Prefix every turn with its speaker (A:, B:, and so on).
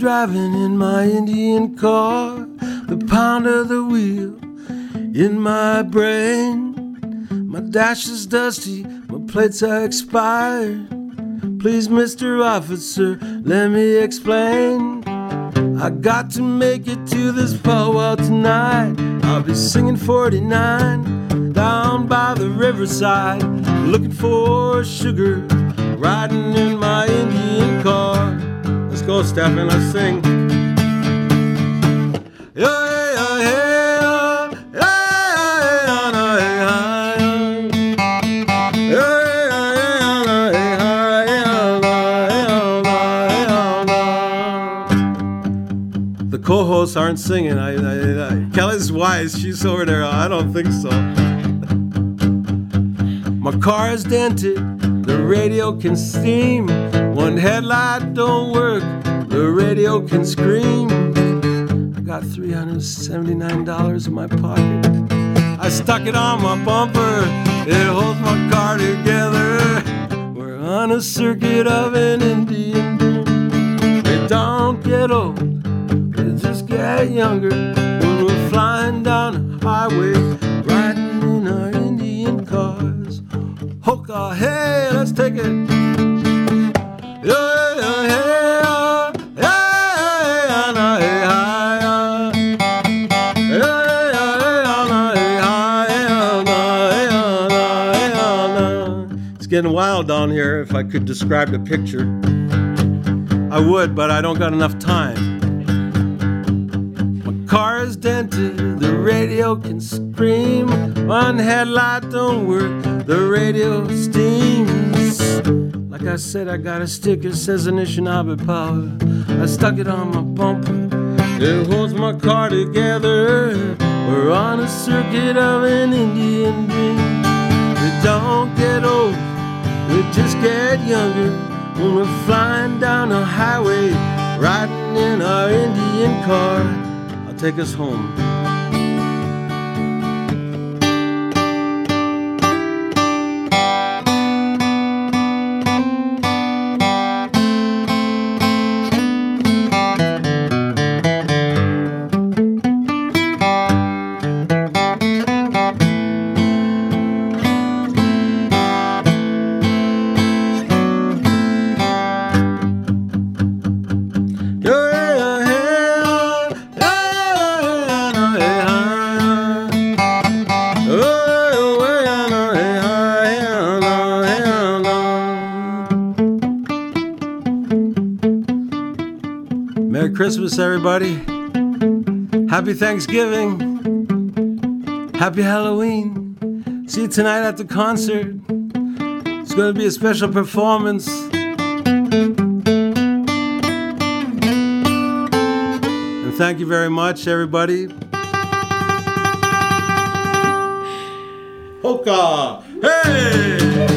A: driving in my Indian car, the pound of the wheel in my brain. My dash is dusty, my plates are expired. Please, Mr. Officer, let me explain. I got to make it to this powwow tonight. I'll be singing 49 down by the riverside, looking for sugar, riding in my Indian car. Let's go, Stephen, let's sing. The co-hosts aren't singing. Kelly's wise. She's over there. I don't think so. My car is dented. The radio can steam. One headlight don't work. The radio can scream. I got $379 in my pocket. I stuck it on my bumper. It holds my car together. We're on a circuit of an Indian dream. We don't get old. Just get younger when we're flying down the highway, riding in our Indian cars. Hoka, hey, let's take it. It's getting wild down here. If I could describe the picture, I would, but I don't got enough time. Car is dented, the radio can scream. One headlight don't work, the radio steams. Like I said, I got a sticker, says Anishinaabe Power. I stuck it on my bumper, it holds my car together. We're on a circuit of an Indian dream. We don't get old, we just get younger when we're flying down a highway, riding in our Indian car. Take us home. Merry Christmas, everybody. Happy Thanksgiving. Happy Halloween. See you tonight at the concert. It's going to be a special performance. And thank you very much, everybody. Hoka! Hey!